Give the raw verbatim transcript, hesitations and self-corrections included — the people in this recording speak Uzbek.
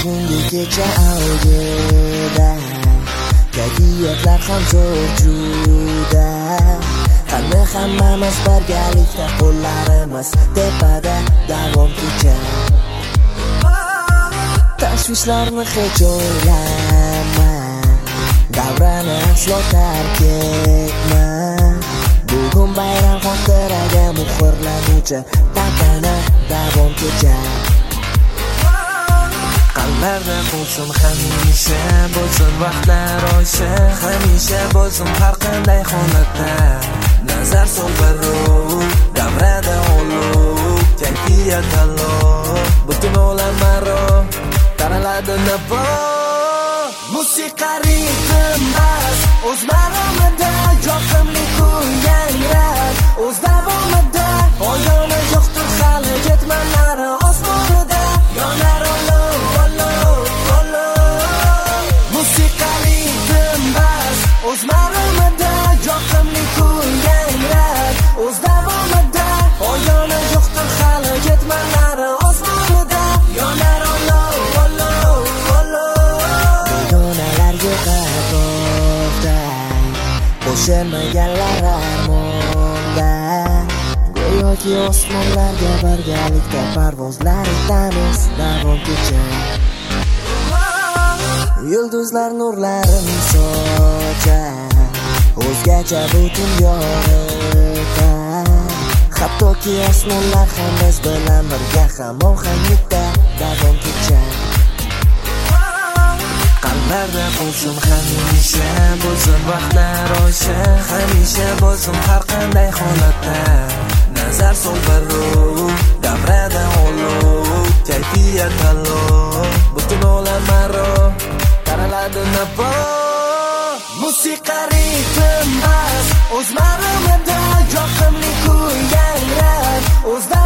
bugungi kecha avjida, kayfiyatlar ham zo'r juda. Qani hammamiz birgalikda, qo'llarimiz tepada, davom kecha. Tashvishlarni hech o'ylama, davrani aslo tark etma. Bugun bayram xotiraga muhrlanuvchi tantana, davom kecha. Qalblarda bo'lsin hamisha, bo'lsin vaqtlar oysha, hamisha bo'lsin har qanday holatda. Nazar sol barru, davrada olov, kayfiyat tanlov, butun olam maro, taraladi nabo. Musiqa ritm bas, o'z maromida, yoqimli kuy yangrab, o'z davomida. Oyona yo'qdir hali ketmanlari osmonida, yonar olov, olov, olov. Musiqa ritm bas, o'z maromida, yoqimli kuy yangrab, o'z davomida. Oyona yo'qdir hali ketmanlari osmonida, yonar olov, olov, olov. Begonalarga qatofda, qo'shilmaganlar armonda. Go'yoki osmonlarga birgalikda parvozlar etamiz, davom kecha. Yulduzlar nurlarini sochar, o'zgacha butun yoritar. Hattoki osmonlar ham biz bilan birga hamohanglikda, davom kecha. Qalblarda bo'lsin hamisha, bo'lsin vaqtlar oysha, hamisha bo'lsin har qanday holatda. Nazar sol barru, davrada olov, kayfiyat tanlov, butun olam maro, taraladi nabo. Musiqa ritm bas, o'z maromida, yoqimli kuy yangrab, o'z